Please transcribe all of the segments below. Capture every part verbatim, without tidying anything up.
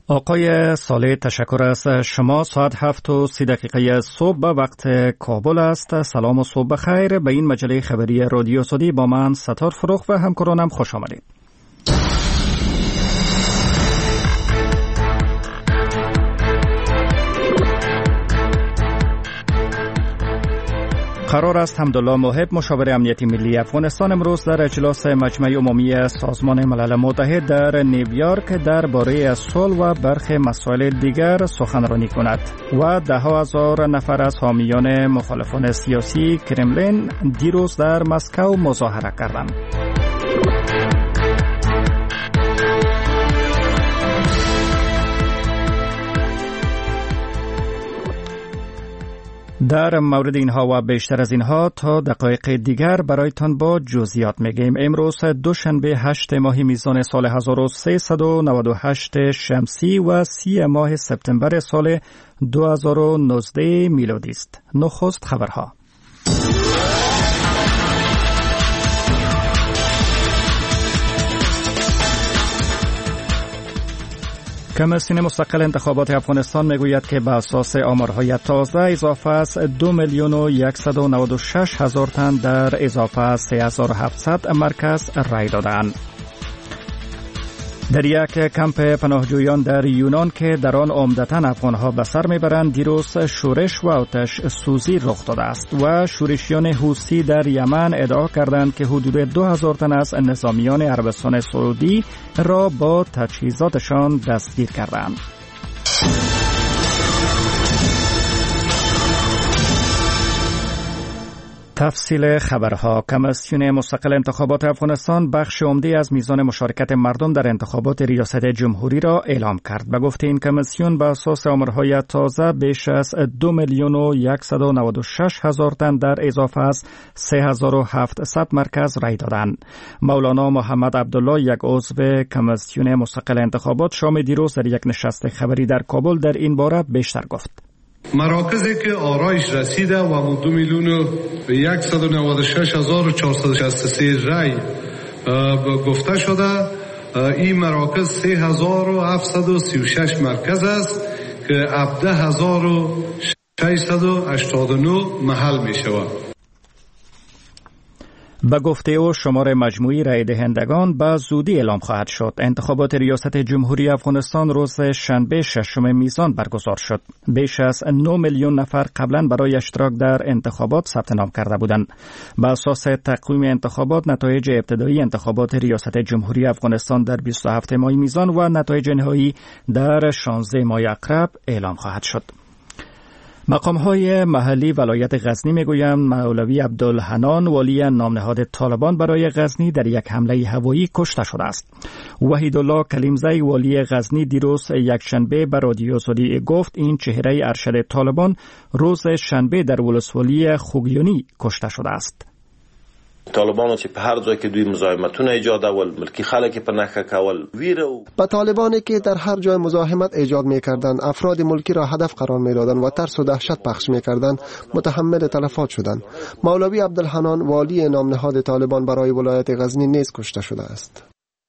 آقای صالح تشکر از شما. ساعت هفت و سی دقیقه صبح به وقت کابل است. سلام و صبح بخیر. به این مجله خبری رادیو سعودی با من ستار فروخ و همکارانم خوش آمدید. قرار است حمدالله موحب مشاور امنیتی ملی افغانستان امروز در اجلاس مجمع عمومی سازمان ملل متحد در نیویورک درباره صلح و برخی مسائل دیگر سخنرانی کند و ده ها هزار نفر از حامیان مخالفان سیاسی کرملین دیروز در مسکو مظاهره کردند. در مورد اینها و بیشتر از اینها تا دقایق دیگر برایتان با جزئیات میگیم. امروز دوشنبه هشت ماه میزان سال هزار و سیصد و نود و هشت شمسی و سی ماه سپتامبر سال دو هزار و نوزده میلادی است. نخست خبرها. کمیسیون مستقل انتخابات افغانستان میگوید که به اساس آمارهای تازه اضافه از دو میلیون و صد و نود و شش هزار تن در اضافه از سه هزار و هفتصد مرکز رای دادند. در یک کمپ پناهجویان در یونان که در آن عمدتاً افغانها به سر میبرند دیروز شورش و آتش سوزی رخ داده است و شورشیان حوثی در یمن ادعا کردند که حدود دو هزار تن از نظامیان عربستان سعودی را با تجهیزاتشان دستگیر کردند. تفصیل خبرها. کمیسیون مستقل انتخابات افغانستان بخش عمده از میزان مشارکت مردم در انتخابات ریاست جمهوری را اعلام کرد. به گفته این کمیسیون به اساس آمارهای تازه بیش از دو میلیون و صد و نود و شش هزار تن در اضافه از سه هزار و هفتصد مرکز رای دادند. مولانا محمد عبدالله یک عضو کمیسیون مستقل انتخابات شام دیروز در یک نشست خبری در کابل در این باره بیشتر گفت. مراکزی که آرایش رسیده و دو میلیون و صد و نود و شش هزار و چهارصد و شصت و سه رای گفته شده، این مراکز سه هزار و هفتصد و سی و شش مرکز است که هفده هزار و ششصد و هشتاد و نه محل می شود. به گفته او شمار مجموعی رای دهندگان به زودی اعلام خواهد شد. انتخابات ریاست جمهوری افغانستان روز شنبه ششم میزان برگزار شد. بیش از نه میلیون نفر قبلا برای اشتراک در انتخابات ثبت نام کرده بودند. به اساس تقویم انتخابات نتایج ابتدایی انتخابات ریاست جمهوری افغانستان در بیست و هفت ماه میزان و نتایج نهایی در شانزده ماه عقرب اعلام خواهد شد. مقام‌های محلی ولایت غزنی میگویند مولوی عبدالحنان والی نامنهاد طالبان برای غزنی در یک حمله هوایی کشته شده است. وحیدالله کلیمزی والی غزنی دیروز یکشنبه به رادیو سعودی گفت این چهره ارشد طالبان روز شنبه در ولسوالی خوگیونی کشته شده است. طالبانو چې په هر ځای کې دوی مزاحمتونه ایجادول، ملکی خلک په نښه کول، ویره با طالبانی که در هر جای مزاحمت ایجاد می‌کردند، افراد ملکی را هدف قرار می‌دادند و ترس و دهشت پخش می‌کردند، متحمل تلفات شدند. مولوی عبدالحنان والی نامنهاد طالبان برای ولایت غزنی نیز کشته شده است.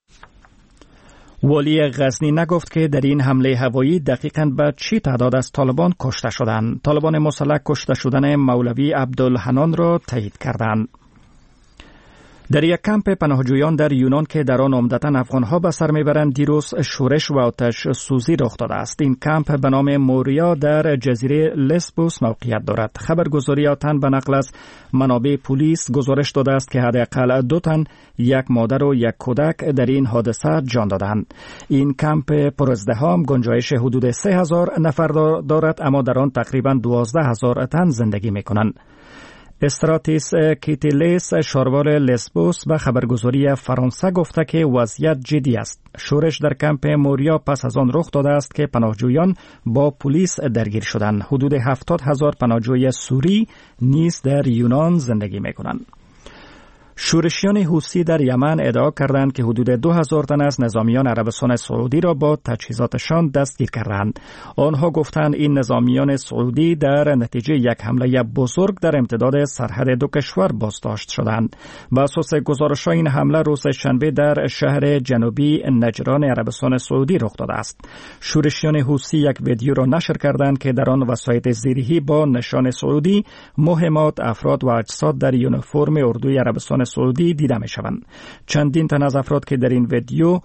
والی غزنی نگفت که در این حمله هوایی دقیقاً به چی تعداد از طالبان کشته شدند. طالبان مسلح کشته شدن مولوی عبدالحنان را تایید کردند. در یک کمپ پناهجویان در یونان که در آن عمدتاً افغانها به سر میبرند دیروز شورش و آتش سوزی رخ داده است. این کمپ به نام موریا در جزیره لسبوس موقعیت دارد. خبرگزاری آتن به نقل از منابع پلیس گزارش داده است که حداقل دو تن، یک مادر و یک کودک در این حادثه جان دادند. این کمپ پرازدحام گنجایش حدود سه هزار نفر دارد اما در آن تقریباً دوازده هزار تن زندگی میکنند. استراتیس کیتیلیس شاروار لسبوس به خبرگزاری فرانسه گفته که وضعیت جدی است. شورش در کمپ موریا پس از آن رخ داده است که پناهجویان با پلیس درگیر شدند. حدود هفتاد هزار پناهجوی سوری نیز در یونان زندگی می‌کنند. شورشیان حوثی در یمن ادعا کردند که حدود دو هزار تن از نظامیان عربستان سعودی را با تجهیزاتشان دستگیر کردند. آنها گفتند این نظامیان سعودی در نتیجه یک حمله بزرگ در امتداد سرحد دو کشور بازداشت شدند. بر اساس گزارش‌ها این حمله روز شنبه در شهر جنوبی نجران عربستان سعودی رخ داده است. شورشیان حوثی یک ویدیو را نشر کردند که در آن وسایط زیرهی با نشان سعودی، مهمات، افراد و اجساد در یونیفرم اردوی عربستان سعودی دیده می شوند. چندین تن از افراد که در این ویدیو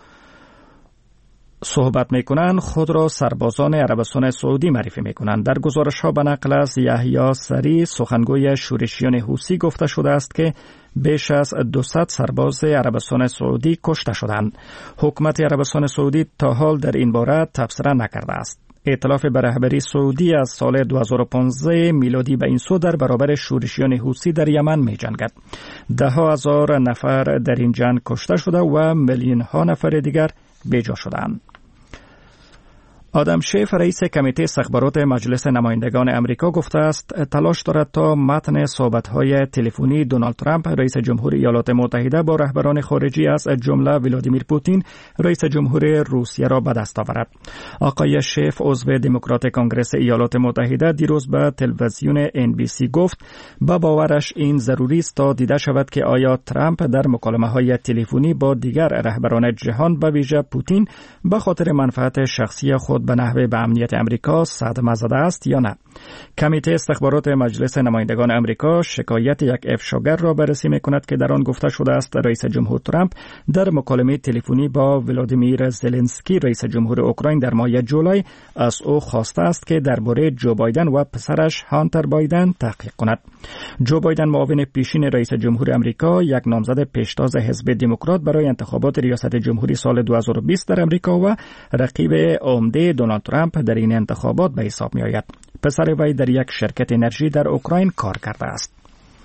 صحبت می کنند خود را سربازان عربستان سعودی معرفی می کنند. در گزارش ها به نقل از یحیی سری سخنگوی شورشیان حوثی گفته شده است که بیش از دویست سرباز عربستان سعودی کشته شدند. حکومت عربستان سعودی تا حال در این باره تبصره نکرده است. ائتلاف به رهبری سعودی از سال دو هزار و پانزده میلادی به این سو در برابر شورشیان حوثی در یمن می جنگد. ده ها هزار نفر در این جنگ کشته شده و میلیون ها نفر دیگر بیجا شدند. آدم شیف رئیس کمیته استخبارات مجلس نمایندگان امریکا گفته است تلاش دارد تا متن صحبت‌های تلفنی دونالد ترامپ رئیس جمهور ایالات متحده با رهبران خارجی از جمله ولادیمیر پوتین رئیس جمهور روسیه را به دست آورد. آقای شیف عضو دموکرات کنگره ایالات متحده دیروز به تلویزیون ان بی سی گفت با باورش این ضروری است تا دیده شود که آیا ترامپ در مکالمه‌های تلفنی با دیگر رهبران جهان به ویژه پوتین به خاطر منفعت شخصی خود به نحوه به امنیت امریکا صدمه زده است یا نه. کمیته استخبارات مجلس نمایندگان امریکا شکایت یک افشاگر را بررسی می‌کند که در آن گفته شده است رئیس جمهور ترامپ در مکالمه تلفنی با ولادیمیر زلنسکی رئیس جمهور اوکراین در ماه جولای از او خواسته است که درباره جو بایدن و پسرش هانتر بایدن تحقیق کند. جو بایدن معاون پیشین رئیس جمهور امریکا، یک نامزد پیشتاز حزب دموکرات برای انتخابات ریاست جمهوری سال دو هزار و بیست در امریکا و رقیب عمده دونالد ترامپ در این انتخابات به حساب می آید. پسر وی در یک شرکت انرژی در اوکراین کار کرده است.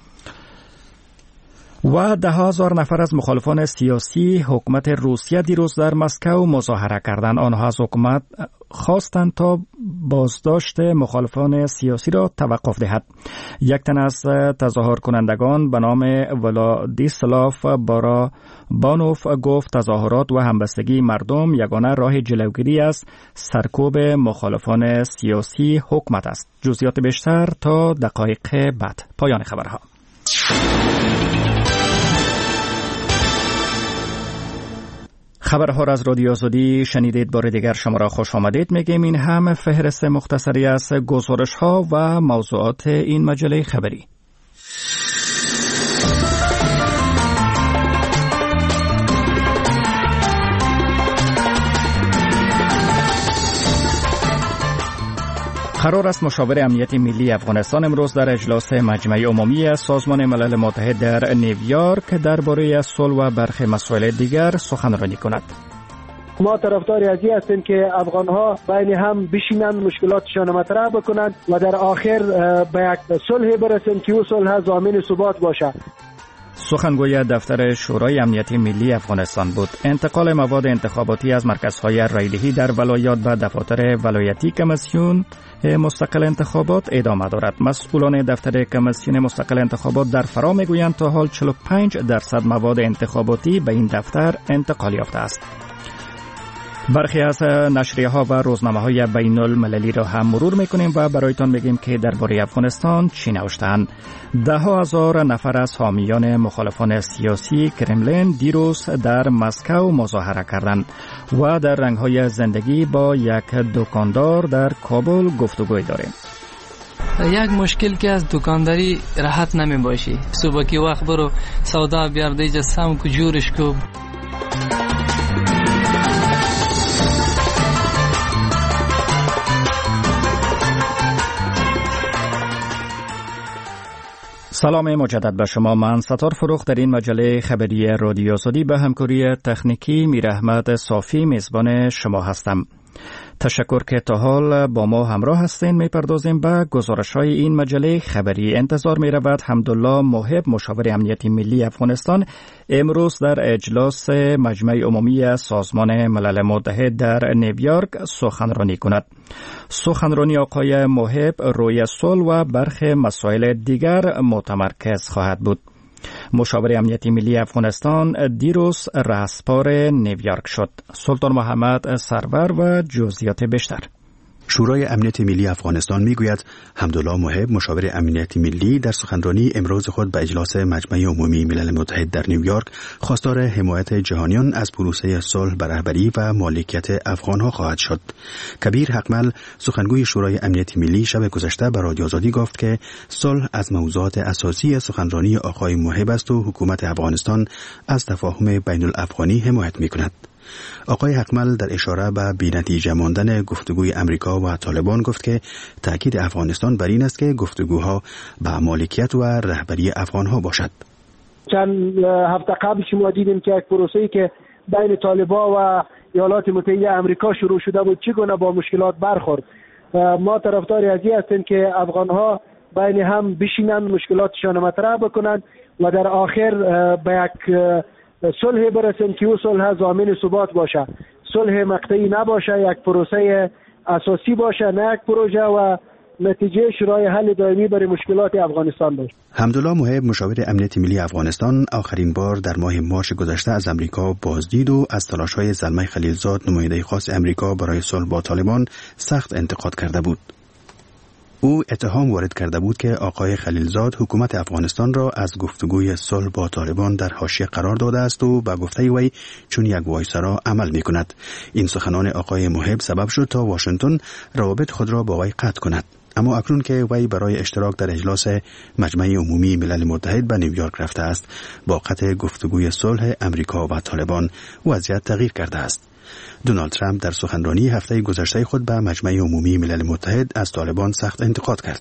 و ده هزار نفر از مخالفان سیاسی حکومت روسیه دیروز در مسکو مظاهره کردند. آنها از حکومت خواستند تا بازداشت مخالفان سیاسی را توقف دهد. یک تن از تظاهر کنندگان به نام ولادیسلاف بارا بانوف گفت تظاهرات و همبستگی مردم یگانه راه جلوگیری از سرکوب مخالفان سیاسی حکومت است. جزئیات بیشتر تا دقایق بعد. پایان خبرها. خبرها را از رادیو آزادی شنیدید. بار دیگر شما را خوش آمدید میگیم. این هم فهرست مختصری از گزارش ها و موضوعات این مجله خبری. قرار است مشاور امنیت ملی افغانستان امروز در اجلاس مجمع عمومی سازمان ملل متحد در نیویورک درباره صلح و برخی مسائل دیگر سخنرانی کند. ما طرفدار از این هستیم که افغان‌ها بین هم بشینند، مشکلاتشان مطرح بکنند و در آخر به یک صلح برسند که او صلح ضامن ثبات باشد. سخنگوی دفتر شورای امنیت ملی افغانستان بود. انتقال مواد انتخاباتی از مرکزهای رایدهی در ولایات به دفاتر ولایتی کمیسیون مستقل انتخابات ادامه دارد. مسئولان دفتر کمیسیون مستقل انتخابات در فرا میگویند تا حال چهل و پنج درصد مواد انتخاباتی به این دفتر انتقال یافته است. برخی از نشریه ها و روزنامه های بین المللی را هم مرور میکنیم و برایتان میگیم که درباره افغانستان چی نوشتند. ده ها هزار نفر از حامیان مخالفان سیاسی کرملین دیروز در مسکو مظاهره کردند و در رنگ های زندگی با یک دکاندار در کابل گفتگوی داریم. یک مشکل که از دکانداری راحت نمی باشی. صبح کی وقت برو سودا بیار دیجا سم کو جورش کو. سلام مجدد به شما. من ستار فروخت در این مجله خبری رادیو آزادی به همکاری تکنیکی میر احمد صافی میزبان شما هستم. تشکر که تا حال با ما همراه هستین. میپردازیم به گزارش‌های این مجله خبری. انتظار می‌رود حمدالله محب مشاور امنیت ملی افغانستان امروز در اجلاس مجمع عمومی سازمان ملل متحد در نیویورک سخنرانی کند. سخنرانی آقای محب روی صلح و برخی مسائل دیگر متمرکز خواهد بود. مشاور امنیت ملی افغانستان دیروز رهسپار نیویورک شد. سلطان محمد سرور و جزئیات بیشتر. شورای امنیت ملی افغانستان میگوید حمدالله محب مشاور امنیت ملی در سخنرانی امروز خود به اجلاس مجمع عمومی ملل متحد در نیویورک خواستار حمایت جهانیان از پروسه صلح به رهبری و مالکیت افغانها خواهد شد. کبیر حقمل سخنگوی شورای امنیت ملی شب گذشته به رادیو آزادی گفت که صلح از موضوعات اساسی سخنرانی آقای محب است و حکومت افغانستان از تفاهم بین الافغانی حمایت میکند. آقای حقمل در اشاره به بی‌نتیجه ماندن گفتگوی امریکا و طالبان گفت که تأکید افغانستان بر این است که گفتگوها به مالکیت و رهبری افغانها باشد. چند هفته قبل شما دیدیم که یک پروسه‌ای که بین طالبان و ایالات متحده آمریکا شروع شده بود چگونه با مشکلات برخورد. ما طرفدار از این هستیم که افغانها بین هم بشینن، مشکلاتشان مطرح بکنن و در آخر به یک صلح برسیم که او صلح ضامن ثبات باشه، صلح مقطعی نباشه، یک پروسه اساسی باشه، نه یک پروژه و نتیجه شورای حل دائمی برای مشکلات افغانستان باشه. حمدالله محب مشاور امنیت ملی افغانستان آخرین بار در ماه مارس گذشته از امریکا بازدید و از تلاش‌های زلمه خلیلزاد نماینده خاص امریکا برای صلح با طالبان سخت انتقاد کرده بود. او اتهام وارد کرده بود که آقای خلیلزاد حکومت افغانستان را از گفتگوی صلح با طالبان در حاشیه قرار داده است و به گفته وی چون یک وایسرا عمل می کند. این سخنان آقای محب سبب شد تا واشنگتن روابط خود را با وی قطع کند. اما اکنون که وی برای اشتراک در اجلاس مجمع عمومی ملل متحد به نیویورک رفته است، با قطع گفتگوی صلح امریکا و طالبان وضعیت تغییر کرده است. دونالد ترامپ در سخنرانی هفته گذشته خود به مجمع عمومی ملل متحد از طالبان سخت انتقاد کرد.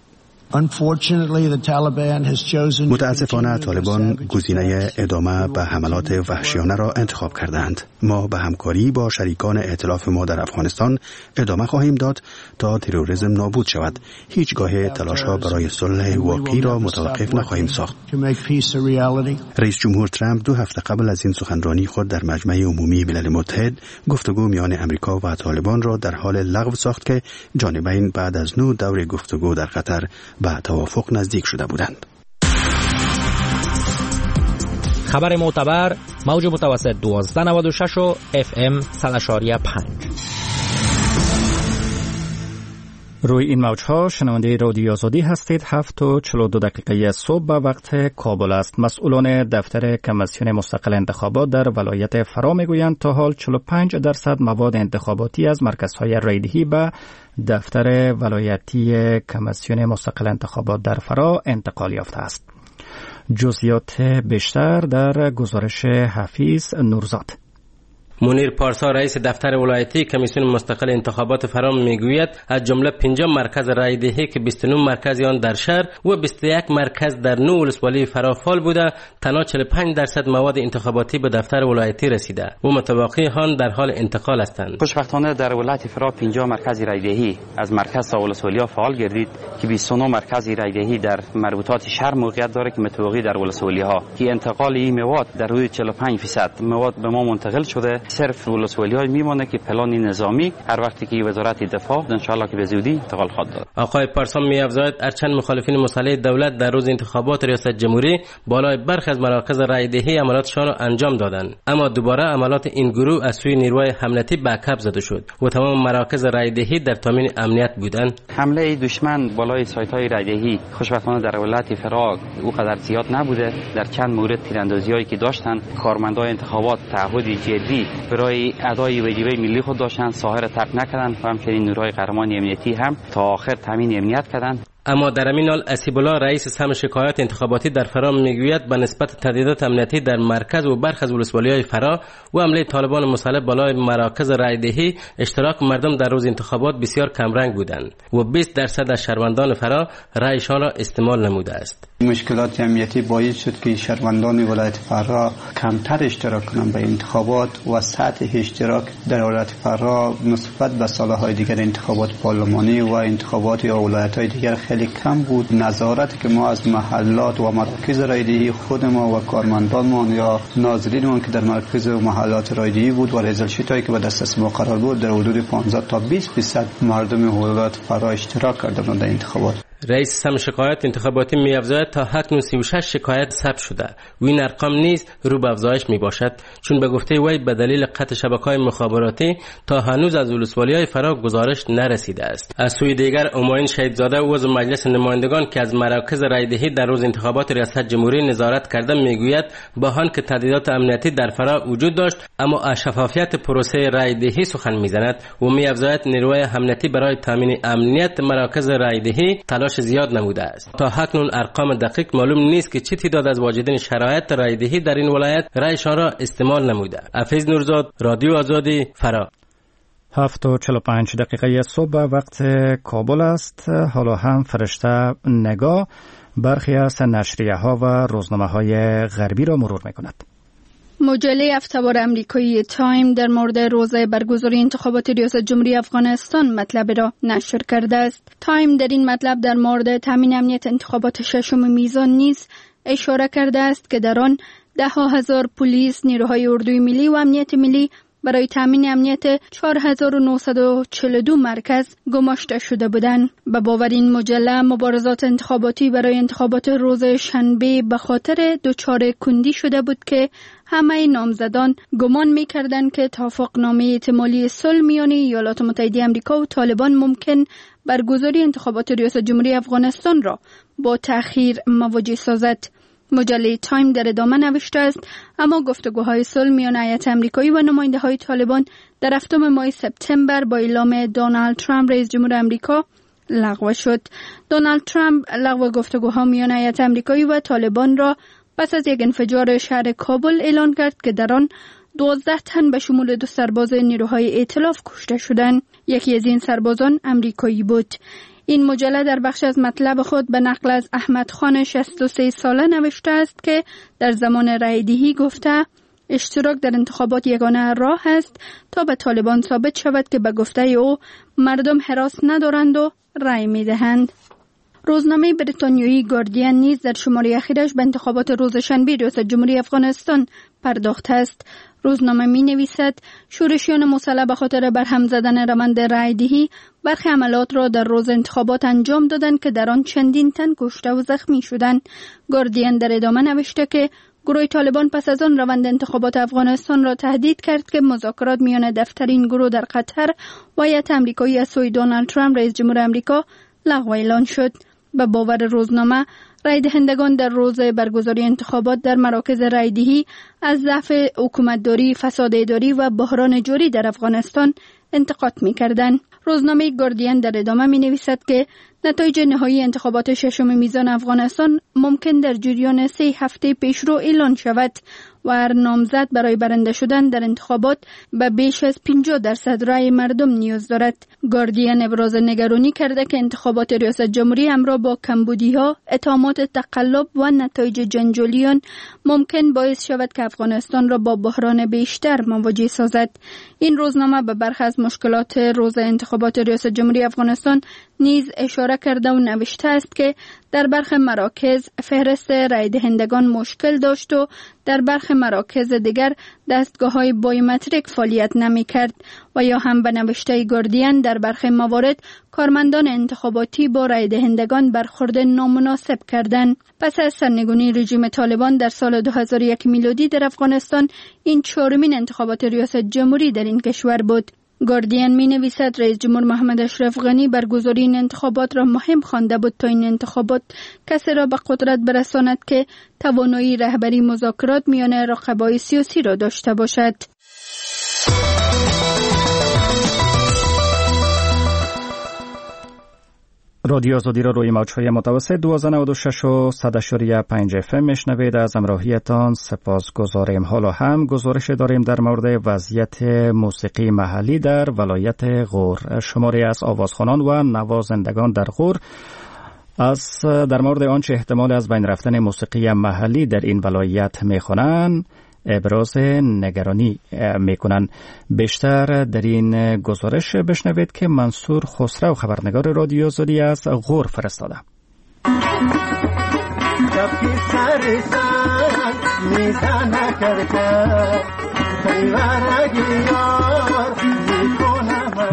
متاسفانه طالبان گزینه ادامه به حملات وحشیانه را انتخاب کردند. ما به همکاری با شریکان ائتلاف ما در افغانستان ادامه خواهیم داد تا تروریسم نابود شود. هیچگاه تلاش‌ها برای صلح واقعی را متوقف نخواهیم ساخت. رئیس جمهور ترامپ دو هفته قبل از این سخنرانی خود در مجمع عمومی ملل متحد گفتگو میان امریکا و طالبان را در حال لغو ساخت که جانبین بعد از نو دور گفتگو در قطر به توافق نزدیک شده بودند. خبر معتبر موج متوسط دوازده نود و شش و اف ام صد و پنج. روی این موجها شنونده رادیو آزادی هستید. هفت و چهل و دو دقیقه صبح به وقت کابل است. مسئولان دفتر کمیسیون مستقل انتخابات در ولایت فرا میگویند تا حال چهل و پنج درصد مواد انتخاباتی از مرکزهای رایدهی به دفتر ولایتی کمیسیون مستقل انتخابات در فرا انتقال یافته است. جزئیات بیشتر در گزارش حفیظ نورزاد. منیر پارسا رئیس دفتر ولایتی کمیسیون مستقل انتخابات فرا میگوید از جمله پنجاه مرکز رای دهی که بیست و نه مرکز آن در شهر و بیست و یک مرکز در نو ولسوالی فرا فعال بوده، تنها چهل و پنج درصد مواد انتخاباتی به دفتر ولایتی رسیده و متبقی آن در حال انتقال هستند. خوشبختانه در ولایت فرا پنجاه مرکز رای دهی از مرکز تا ولسوالی فعال گردید که بیست و نه مرکز رای دهی در مربوطات شهر موقعیت داره که متبقی در ولسوالی ها که انتقال این مواد در حدود چهل و پنج درصد مواد به ما منتقل شده. صرف ولسوالی‌های میمونه که پلان نظامی هر وقتی که وزارت دفاع ان شاء الله که به زودی انتقال خواهد داد. آقای پارسا می‌افزاید ارچند مخالفین مسلح دولت در روز انتخابات ریاست جمهوری بالای برخی از مراکز رای دهی عملاتشان را انجام دادند، اما دوباره عملات این گروه از سوی نیروهای حملتی بک‌اپ زده شد و تمام مراکز رای دهی در تامین امنیت بودند. حمله دشمن بالای سایت‌های رای دهی خوشبختانه در ولایت فرا او قدر زیاد نبوده. در چند مورد تیراندازی‌هایی که داشتند کارمندان انتخابات تعهدی جدی برای ادای واجبه ملی خود داشتند، ساحر ترک نکردند و همچنین نیروهای قهرمان امنیتی هم تا آخر تامین امنیت کردند. اما در همین حال اسیب الله رئیس سهم شکایات انتخاباتی در فرا میگوید به نسبت تهدیدات امنیتی در مرکز و برخی از ولسوالی‌های فرا و حمله طالبان مسلح بالای مراکز رای دهی اشتراک مردم در روز انتخابات بسیار کمرنگ بودند و بیست درصد از شهروندان فرا رایشان را استعمال نموده است. مشکلات امنیتی باعث شد که شهروندان ولایت فرا کمتر اشتراک کنند به انتخابات و سطح اشتراک در ولایت فرا نسبت به سالهای دیگر انتخابات پارلمانی و انتخابات یا ولایت‌های دیگر خیلی کم بود. نظارت که ما از محلات و مراکز رایدهی خود ما و کارمندانمان یا ناظرینمان که در مرکز و محلات رایدهی بود و ریزل شیتایی که به دسترس ما قرار بود در حدود پانزده تا بیست درصد مردم ولایت فرا اشتراک کردند در انتخابات. رئیس سم شکایت انتخاباتی می‌افزاید تا اکنون سی و شش شکایت ثبت شده و این ارقام نیز رو به افزایش میباشد، چون به گفته وی به دلیل قطع شبکه‌های مخابراتی تا هنوز از ولسوالی‌های فرا گزارش نرسیده است. از سوی دیگر اماین شهیدزاده عضو مجلس نمایندگان که از مراکز رایدهی در روز انتخابات ریاست جمهوری نظارت کرده میگوید با آن که تهدیدات امنیتی در فرا وجود داشت اما از شفافیت پروسه رایدهی سخن میزند و می‌افزاید نیروی امنیتی برای تامین امنیت مراکز رایدهی تلاش زیاد نموده است. تا اکنون ارقام دقیق معلوم نیست که چه تعداد از واجدین شرایط رایدهی در این ولایت رایشان را استعمال نموده. حفیظ نورزاد، رادیو آزادی، فرا. هفت و چهل و پنج دقیقه صبح وقت کابل است. حالا هم فرشته نگاه برخی از نشریه ها و روزنامه های غربی را مرور می کند. مجله هفته‌وار امریکایی تایم در مورد روز برگزاری انتخابات ریاست جمهوری افغانستان مطلب را نشر کرده است. تایم در این مطلب در مورد تامین امنیت انتخابات ششم میزان نیز اشاره کرده است که در آن ده هزار پلیس، نیروهای اردوی ملی و امنیت ملی برای تامین امنیت چهار هزار و نهصد و چهل و دو مرکز گماشته شده بودند. به باور این مجله مبارزات انتخاباتی برای انتخابات روز شنبه به خاطر دچار کندی شده بود که همه نامزدان گمان می‌کردند که توافقنامه احتمالی صلح میان ایالات متحده آمریکا و طالبان ممکن برگزاری انتخابات ریاست جمهوری افغانستان را با تأخیر مواجه سازد. مجله تایم در ادامه نوشته است اما گفتگوهای صلح میان هیئت آمریکایی و نماینده های طالبان در هفتم ماه سپتامبر با اعلام دونالد ترامپ رئیس جمهور آمریکا لغو شد. دونالد ترامپ لغو گفتگوها میان هیئت آمریکایی و طالبان را پس از یک انفجار شهر کابل اعلان کرد که در آن دوازده تن به شمول دو سرباز نیروهای ائتلاف کشته شدند. یکی از این سربازان آمریکایی بود. این مجله در بخش از مطلب خود به نقل از احمد خان شصت و سه ساله نوشته است که در زمان رایدهی گفته اشتراک در انتخابات یگانه راه است تا به طالبان ثابت شود که به گفته او مردم هراس ندارند و رای می دهند. روزنامه بریتانیایی گاردین نیز در شماره اخیرش به انتخابات روز شنبه ریاست جمهوری افغانستان پرداخته است. روزنامه می نویسد شورشیان مسلح به خاطر برهم زدن روند رایدهی برخی عملات را در روز انتخابات انجام دادند که در آن چندین تن کشته و زخمی شدند. گاردین در ادامه نوشته که گروه طالبان پس از آن روند انتخابات افغانستان را تهدید کرد که مذاکرات میان دفتر این گروه در قطر و هیئت آمریکایی از سوی دونالد ترامپ رئیس جمهور آمریکا لغو اعلان شد. به باور روزنامه رای دهندگان در روز برگزاری انتخابات در مراکز رایدهی از ضعف حکومتداری، فساد اداری و بحران جاری در افغانستان انتقاد می‌کردند. روزنامه گاردین در ادامه می‌نویسد که نتایج نهایی انتخابات ششم میزان افغانستان ممکن در جریان سه هفته پیشرو اعلان شود و هر نامزد برای برنده شدن در انتخابات به بیش از پنجاه درصد رای مردم نیاز دارد. گاردین ابراز نگرانی کرده که انتخابات ریاست جمهوری همراه با کمبودی‌ها، اتهامات تقلب و نتایج جنجالیان ممکن باعث شود که افغانستان را با بحران بیشتر مواجه سازد. این روزنامه به برخی از مشکلات روز انتخابات ریاست جمهوری افغانستان نیز اشاره کرده و نوشته است که در برخی مراکز فهرست رای دهندگان مشکل داشت و در برخی مراکز دیگر دستگاه‌های بایومتریک فعالیت نمی‌کرد و یا هم به نوشته گاردین در برخی موارد کارمندان انتخاباتی با رای دهندگان برخورد نامناسب کردند. پس از سرنگونی رژیم طالبان در سال دو هزار و یک میلادی در افغانستان این چهارمین انتخابات ریاست جمهوری در این کشور بود. گاردین می نویسد رئیس جمهور محمد اشرف غنی برگزاری این انتخابات را مهم خوانده بود تا این انتخابات کسی را به قدرت برساند که توانایی رهبری مذاکرات میان رقبای سیاسی را داشته باشد. رادیو آزادی را روی موج‌های متوسط دویست و نود و شش و صد و پنج اف ام میشنوید. از همراهیتان سپاسگزاریم. حالا هم گزارش داریم در مورد وضعیت موسیقی محلی در ولایت غور. شماری از آوازخوانان و نوازندگان در غور از در مورد آنچه احتمال از بین رفتن موسیقی محلی در این ولایت میخوانند ابراز نگرانی میکنند. بیشتر در این گزارش بشنوید که منصور خسرو خبرنگار رادیو آزادی از غور فرستاده.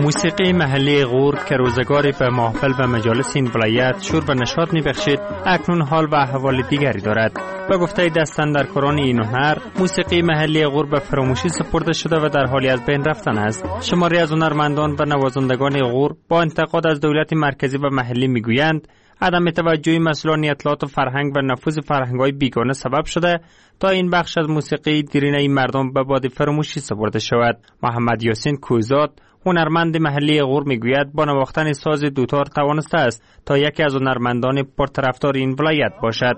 موسیقی محلی غور که روزگاری به محفل و مجالس این ولایت شور به نشاط می‌بخشید، اکنون حال و احوال دیگری دارد. به گفته دستاندرکاران این هنر، موسیقی محلی غور به فراموشی سپرده شده و در حالی از بین رفتن است. شماری از هنرمندان و نوازندگان غور با انتقاد از دولت مرکزی و محلی میگویند عدم توجهی مسئولان اطلاعات و فرهنگ و نفوذ فرهنگ‌های بیگانه سبب شده تا این بخش از موسیقی دیرینه این مردم به باد فراموشی سپرده شود. محمد یاسین کویزاد، هنرمند محلی غور، میگوید با نواختن ساز دوتار توانسته است تا یکی از هنرمندان پرطرفدار این ولایت باشد.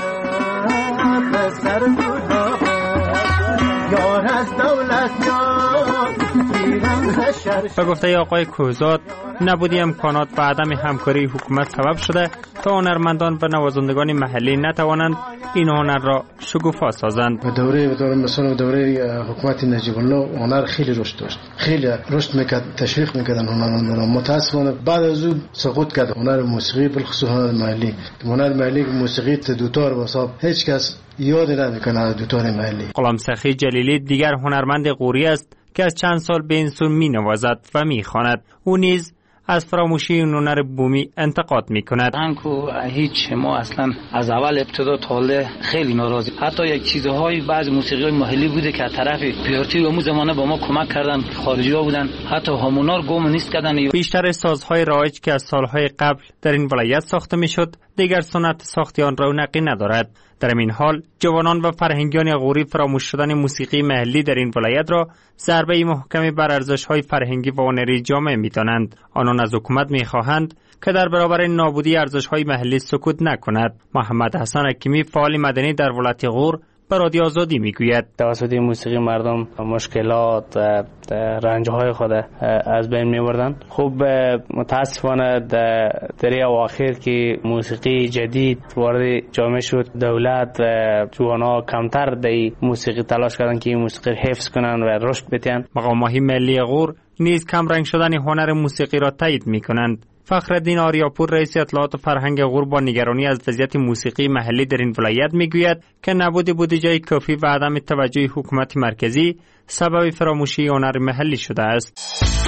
به گفته آقای کوزاد، نبودی امکانات و عدم همکاری حکومت سبب شده تا هنرمندان و نوازندگان محلی نتوانند این هنر را شکوفا سازند. به دوره به دوره مثلا دوره حکومت نجیب الله هنر خیلی رشد داشت، خیلی رشد میکرد، تشویق میکردن هنرمندان. متاسفانه بعد از اون سقوط کرد هنر موسیقی، بالخصوص هنر محلی. هنر محلی موسیقی دوتار واسه هیچ کس یاد نمیکنه دوتار محلی. غلام سخی جلیلی دیگر هنرمند غوری است که از چند سال به این سو می نوازد و می خواند. او نیز از فراموشی هنر بومی انتقاد می کند. انکو هیچ ما اصلا از اول ابتدا تا حالا خیلی ناراضی. حتی یک چیزهای بعض موسیقی محلی بوده که از طرف پیارتی و زمانه با ما کمک کردن، خارجی ها بودن، حتی همونار گم نیست کردن. بیشتر سازهای رایج که از سالهای قبل در این ولایت ساخته می شد دیگر سنت ساختی آن رونقی ندارد. در این حال جوانان و فرهنگیان غوری فراموش شدن موسیقی محلی در این ولایت را ضربه محکمی بر ارزش‌های فرهنگی و هنری جامعه می‌دانند. آنان از حکومت می‌خواهند که در برابر نابودی ارزش‌های محلی سکوت نکند. محمد حسن حکیمی، فعال مدنی در ولایت غور، به رادیو آزادی میگوید توسط موسیقی مردم مشکلات رنج‌های خود از بین می‌بردن. خوب متاسفانه در اواخر که موسیقی جدید وارد جامعه شد، دولت جوانا کمتر در موسیقی تلاش کردن که این موسیقی حفظ کنن و رشد بدن. مقام‌های ملی غور نیز کم رنگ شدن هنر موسیقی را تایید می‌کنند. فخرالدین آریاپور، رئیس اطلاعات و فرهنگ غور، با نگرانی از وضعیت موسیقی محلی در این ولایت میگوید که نبود بودجه کافی و عدم توجه حکومت مرکزی سبب فراموشی هنر محلی شده است.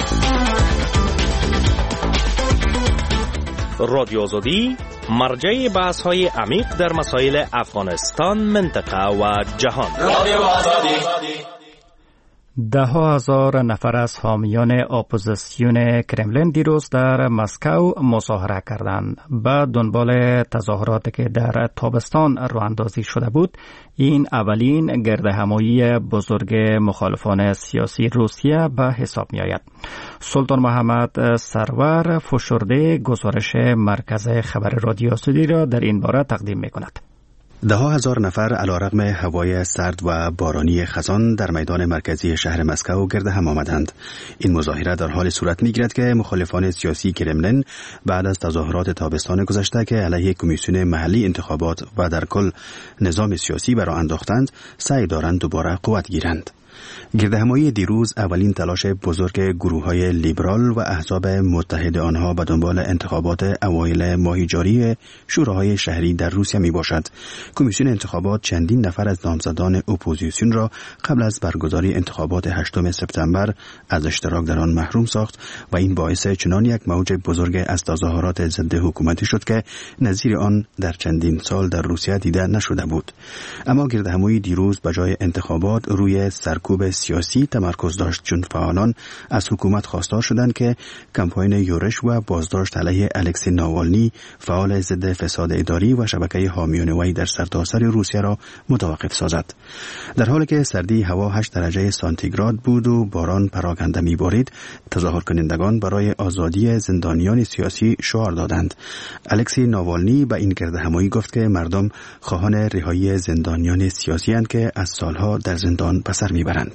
رادیو آزادی، مرجع بحث‌های عمیق در مسائل افغانستان، منطقه و جهان. رادیو آزادی. ده ها هزار نفر از حامیان اپوزیسیون کرملین دیروز در مسکو مظاهره کردند. به دنبال تظاهراتی که در تابستان راه اندازی شده بود، این اولین گردهمایی بزرگ مخالفان سیاسی روسیه به حساب می آید. سلطان محمد سرور فشرده گزارش مرکز خبر رادیو آزادی را در این باره تقدیم می کند. ده ها هزار نفر علیرغم هوای سرد و بارانی خزان در میدان مرکزی شهر مسکو گرد هم آمدند. این مظاهره در حال صورت می‌گیرد که مخالفان سیاسی کرملین بعد از تظاهرات تابستان گذشته که علیه کمیسیون محلی انتخابات و در کل نظام سیاسی برآ انداختند، سعی دارند دوباره قوت گیرند. گردهمایی دیروز اولین تلاش بزرگ گروه‌های لیبرال و احزاب متحد آنها به دنبال انتخابات اوایل ماه جاری شوراهای شهری در روسیه می باشد. کمیسیون انتخابات چندین نفر از نامزدان اپوزیسیون را قبل از برگزاری انتخابات هشتم سپتامبر از اشتراک در آن محروم ساخت و این باعث چنان یک موج بزرگ از تظاهرات ضد حکومتی شد که نظیر آن در چندین سال در روسیه دیده نشده بود. اما گردهمایی دیروز به جای انتخابات روی سرکوب سیاسی تمرکز داشت، چون فعالان از حکومت خواستار شدند که کمپاین یورش و بازداشت علیه الکسی ناوالنی، فعال ضد فساد اداری و شبکه حامیان وی در سرتاسر روسیه را متوقف سازد. در حالی که سردی هوا هشت درجه سانتیگراد بود و باران پراکنده می‌بارید، تظاهر کنندگان برای آزادی زندانیان سیاسی شعار دادند. الکسی ناوالنی به این گردهمایی گفت که مردم خواهان رهایی زندانیان سیاسی اند که از سالها در زندان به سر میبرند.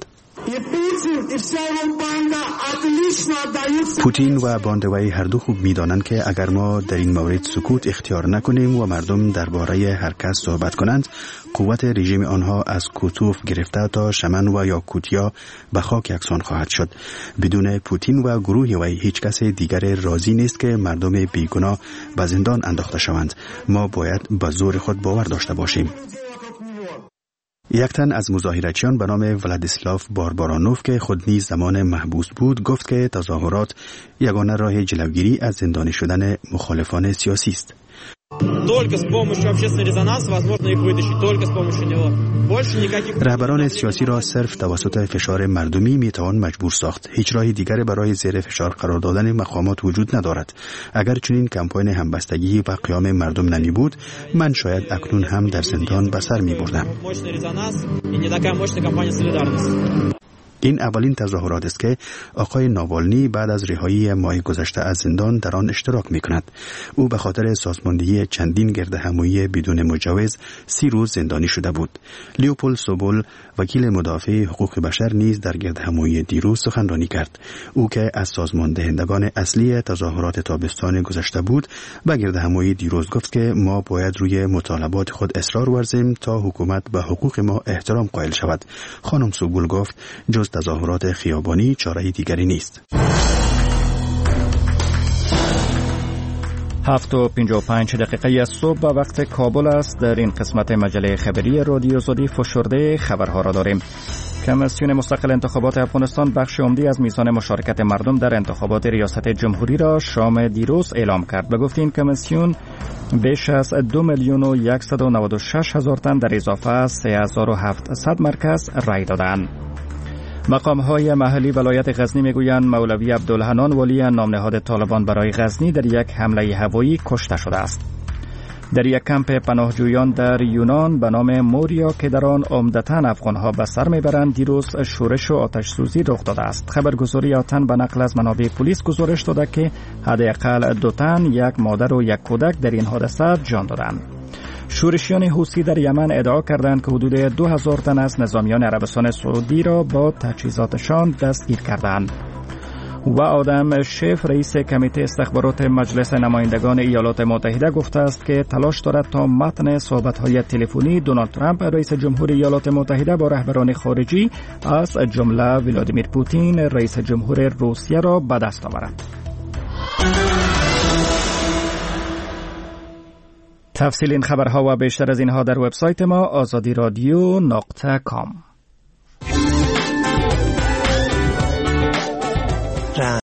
پوتین و باند وی هر دو خوب می‌دانند که اگر ما در این مورد سکوت اختیار نکنیم و مردم درباره هر کس صحبت کنند، قوت رژیم آنها از کوتوف گرفته تا شمن و یاکوتیا به خاک یکسان خواهد شد. بدون پوتین و گروه وی هیچ کس دیگر راضی نیست که مردم بیگناه به زندان انداخته شوند. ما باید به زور خود باور داشته باشیم. یک تن از مظاهرچیان به نام ولادیسلاف باربارانوف که خود نیز زمان محبوس بود گفت که تظاهرات یگانه راه جلوگیری از زندانی شدن مخالفان سیاسی است. رهبران سیاسی را صرف توسط فشار مردمی میتوان مجبور ساخت. هیچ راه دیگری برای زیر فشار قرار دادن مقامات وجود ندارد. اگر چنین کمپاین همبستگی و قیام مردم نمی بود، من شاید اکنون هم در زندان به سر می بردم. این اولین تظاهرات است که آقای ناوالنی بعد از رهایی ماه گذشته از زندان در آن اشتراک می کند. او به خاطر سازماندهی چندین گردهمایی بدون مجوز سی روز زندانی شده بود. لیوپولد سوبول وکیل مدافع حقوق بشر نیز در گردهمایی دیروز سخنرانی کرد. او که از سازماندهندگان اصلی تظاهرات تابستان گذشته بود، به گردهمایی دیروز گفت که ما باید روی مطالبات خود اصرار ورزیم تا حکومت به حقوق ما احترام قائل شود. خانم سوبول گفت جز تظاهرات خیابانی چاره دیگری نیست. هفت و پنجاه و پنج دقیقه از صبح به وقت کابل است. در این قسمت مجله خبری رادیو زودی فشرده خبرها را داریم. کمیسیون مستقل انتخابات افغانستان بخش عمدی از میزان مشارکت مردم در انتخابات ریاست جمهوری را شام دیروز اعلام کرد. به گفته این کمیسیون بیش از دو میلیون و صد و نود و شش هزار تن در اضافه سه هزار و هفتصد مرکز رای دادند. مقام‌های محلی ولایت غزنی میگویند مولوی عبدالحنان والی نامنهاد طالبان برای غزنی در یک حمله هوایی کشته شده است. در یک کمپ پناهجویان در یونان به نام موریا که در آن عمدتاً افغان‌ها به سر میبرند دیروز شورش و آتش سوزی رخ داده است. خبرگزاری آتن به نقل از منابع پلیس گزارش داده که حداقل دو تن، یک مادر و یک کودک در این حادثه جان دادند. شورشیان حوثی در یمن ادعا کردند که حدود دو هزار تن از نظامیان عربستان سعودی را با تجهیزاتشان دستگیر کردند. و آدم شیف رئیس کمیته استخبارات مجلس نمایندگان ایالات متحده گفته است که تلاش دارد تا متن صحبت‌های تلفنی دونالد ترامپ رئیس جمهور ایالات متحده با رهبران خارجی از جمله ولادیمیر پوتین رئیس جمهور روسیه را به دست آورد. تفصیل این خبرها و بیشتر از اینها در وبسایت ما آزادی رادیو نقطه کام.